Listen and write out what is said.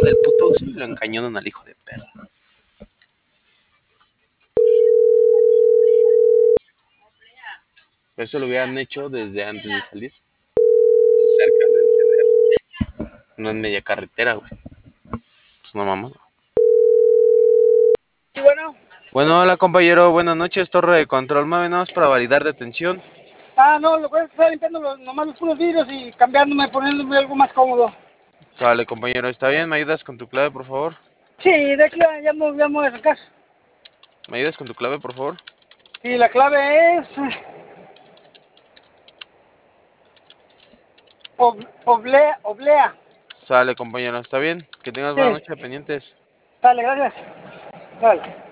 del puto uso y lo encañonan al hijo de perra. Eso lo hubieran hecho desde antes de salir. Cerca del ceder. No en media carretera, güey. Pues no mamá. Sí, bueno. Bueno, hola compañero, buenas noches, torre de control, más nada más para validar detención. No, lo que es que estaba limpiando nomás los puros vidrios y cambiándome, poniéndome algo más cómodo. Sale compañero, ¿está bien? ¿Me ayudas con tu clave, por favor? Sí, de aquí ya me voy a sacar. ¿Me ayudas con tu clave, por favor? Y la clave es oblea. Sale compañero, ¿está bien? Que tengas buena Sí, noche, pendientes. dale, gracias. Dale.